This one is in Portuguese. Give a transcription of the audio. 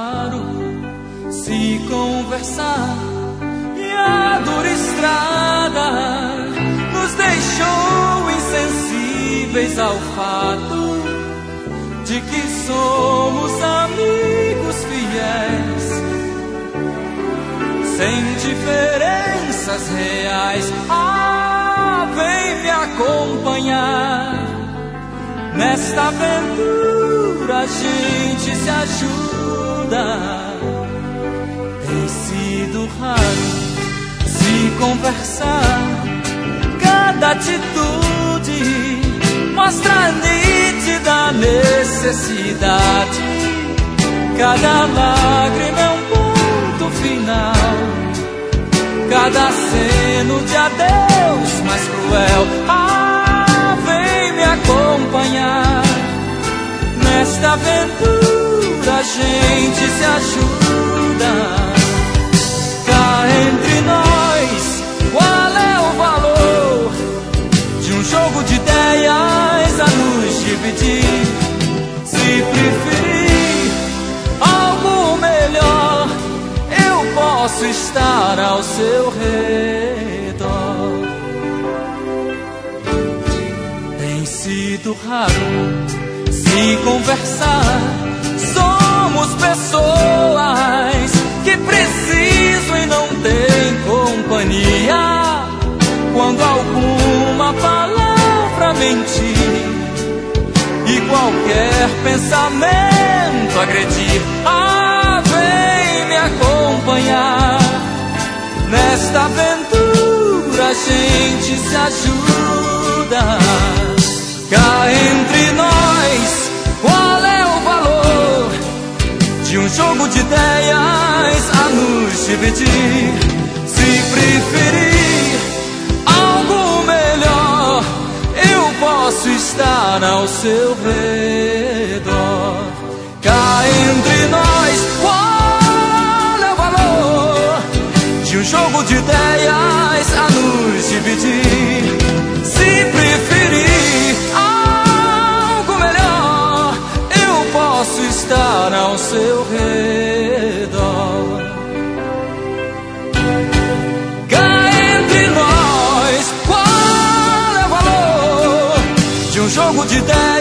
raro se conversar, e a dura estrada nos deixou insensíveis ao fato de que somos amigos fiéis, sem diferenças reais. Ah, vem me acompanhar nesta aventura, a gente se ajuda. Tem sido raro se conversar, cada atitude mostra a nítida necessidade, cada lágrima é um ponto final, cada aceno de adeus mais cruel. Ah, vem me acompanhar nesta aventura, a gente se ajuda. Cá entre nós, qual é o valor de um jogo de ideias a nos dividir? Se preferir algo melhor, eu posso estar ao seu redor. Tem sido raro se conversar, somos pessoas que precisam e não têm companhia. Quando alguma palavra mentir e qualquer pensamento agredir, ah, vem me acompanhar nesta aventura, a gente se ajuda. Cá entre nós, qual é o valor de um jogo de ideias a nos dividir? Se preferir algo melhor, eu posso estar ao seu redor. Cá entre nós, qual é o valor de um jogo de ideias a nos dividir? Se preferir algo melhor, eu posso estar ao seu redor. Cá entre nós, qual é o valor de um jogo de ideias